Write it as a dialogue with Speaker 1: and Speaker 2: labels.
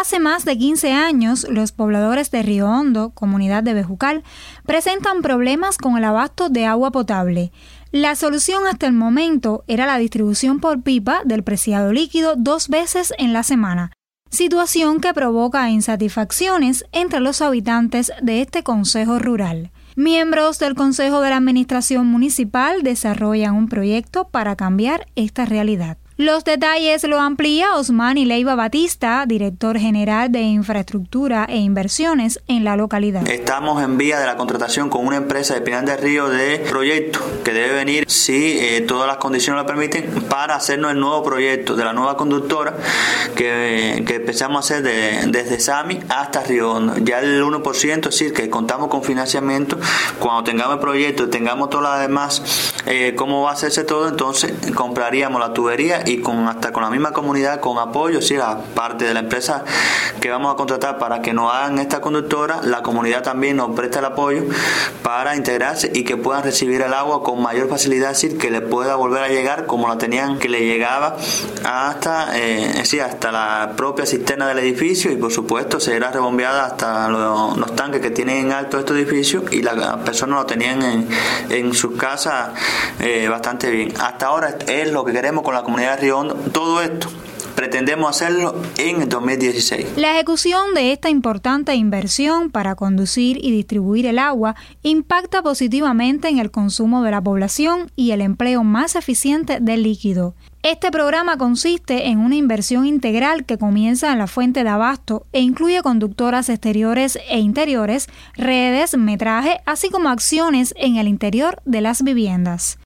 Speaker 1: Hace más de 15 años, los pobladores de Río Hondo, comunidad de Bejucal, presentan problemas con el abasto de agua potable. La solución hasta el momento era la distribución por pipa del preciado líquido 2 veces en la semana, situación que provoca insatisfacciones entre los habitantes de este concejo rural. Miembros del Consejo de la Administración Municipal desarrollan un proyecto para cambiar esta realidad. Los detalles lo amplía Osmani Leiva Batista, director general de Infraestructura e Inversiones en la localidad.
Speaker 2: Estamos en vía de la contratación con una empresa de Pinar del Río de proyecto que debe venir, si todas las condiciones lo permiten, para hacernos el nuevo proyecto de la nueva conductora que empezamos a hacer desde Sami hasta Río Hondo. Ya el 1%, es decir, que contamos con financiamiento. Cuando tengamos el proyecto y tengamos todo lo demás, cómo va a hacerse todo, entonces compraríamos la tubería y hasta con la misma comunidad, con apoyo, sí, aparte de la empresa que vamos a contratar para que nos hagan esta conductora, la comunidad también nos presta el apoyo para integrarse y que puedan recibir el agua con mayor facilidad, es decir, que le pueda volver a llegar como la tenían, que le llegaba hasta la propia cisterna del edificio, y por supuesto será rebombeada hasta los tanques que tienen en alto estos edificios, y las personas lo tenían en sus casas bastante bien. Hasta ahora es lo que queremos con la comunidad de Río Hondo. Todo esto pretendemos hacerlo en el 2016.
Speaker 1: La ejecución de esta importante inversión para conducir y distribuir el agua impacta positivamente en el consumo de la población y el empleo más eficiente del líquido. Este programa consiste en una inversión integral que comienza en la fuente de abasto e incluye conductoras exteriores e interiores, redes, metraje, así como acciones en el interior de las viviendas.